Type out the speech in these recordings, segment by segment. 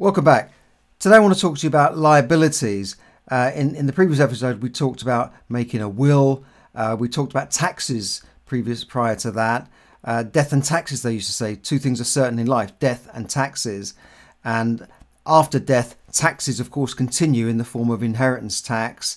Welcome back. Today I want to talk to you about liabilities. In the previous episode, we talked about making a will. We talked about taxes prior to that. Death and taxes, they used to say. Two things are certain in life, death and taxes. And after death, taxes, of course, continue in the form of inheritance tax.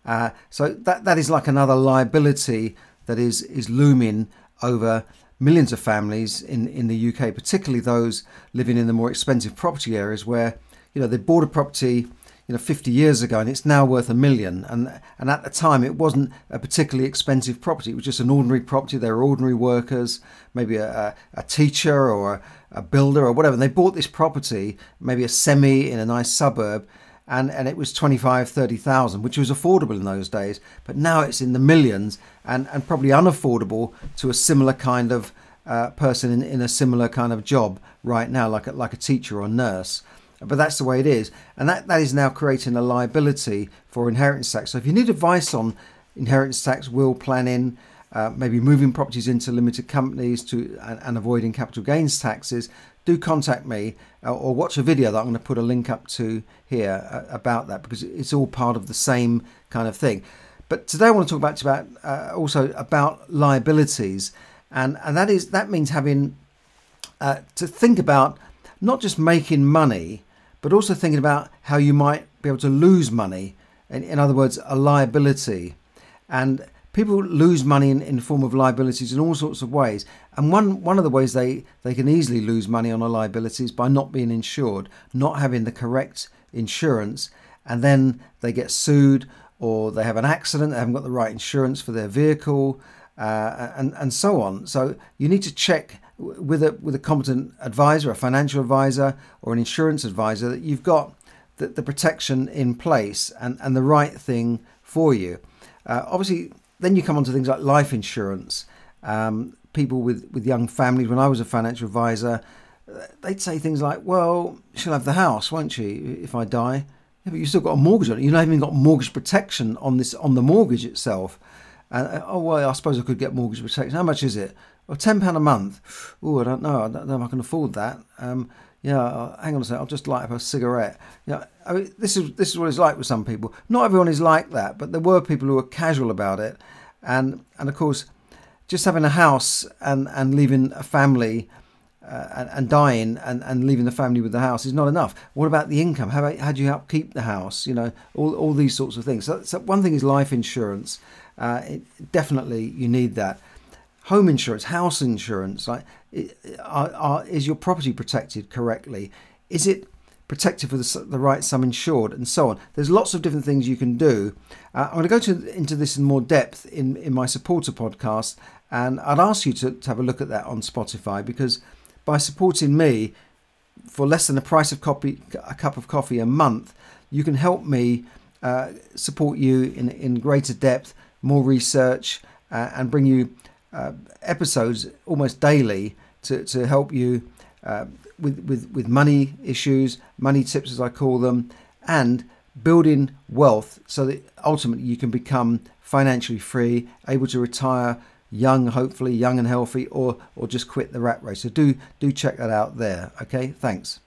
So that is like another liability that is looming over millions of families in the UK, particularly those living in the more expensive property areas where, they bought a property, 50 years ago and it's now worth $1 million. And at the time, it wasn't a particularly expensive property. It was just an ordinary property. They were ordinary workers, maybe a teacher or a builder or whatever. And they bought this property, maybe a semi in a nice suburb, and it was 25, 30,000, which was affordable in those days. But now it's in the millions and probably unaffordable to a similar kind of person in a similar kind of job right now, like a teacher or nurse. But that's the way it is. And that is now creating a liability for inheritance tax. So if you need advice on inheritance tax, will planning, maybe moving properties into limited companies and avoiding capital gains taxes, do contact me or watch a video that I'm going to put a link up to here about that, because it's all part of the same kind of thing. But today I want to talk also about liabilities, and that means having to think about not just making money, but also thinking about how you might be able to lose money. In other words, a liability. And people lose money in the form of liabilities in all sorts of ways. And one of the ways they can easily lose money on a liability is by not being insured, not having the correct insurance, and then they get sued, or they have an accident, they haven't got the right insurance for their vehicle, and so on. So you need to check with a competent advisor, a financial advisor or an insurance advisor, that you've got the protection in place and the right thing for you. Obviously, then you come on to things like life insurance. People with young families, when I was a financial advisor, they'd say things like, well, she'll have the house, won't she, if I die? Yeah, but you've still got a mortgage on it. You haven't even got mortgage protection on the mortgage itself. Oh, well, I suppose I could get mortgage protection. How much is it? Well, £10 a month. Oh, I don't know if I can afford that. Hang on a second. I'll just light up a cigarette. I mean, this is what it's like with some people. Not everyone is like that, but there were people who were casual about it, and of course, just having a house and leaving a family and dying and leaving the family with the house is not enough. What about the income? How do you help keep the house? All these sorts of things. So one thing is life insurance. Definitely, you need that. Home insurance, house insurance, is your property protected correctly? Is it protected for the right sum insured, and so on? There's lots of different things you can do. I'm going to go into this in more depth in my supporter podcast, and I'd ask you to have a look at that on Spotify, because by supporting me for less than the price of a cup of coffee a month, you can help me support you in greater depth, more research, and bring you episodes almost daily to help you with money issues, money tips as I call them, and building wealth so that ultimately you can become financially free, able to retire young, hopefully young and healthy, or just quit the rat race. So do check that out there. Okay, thanks.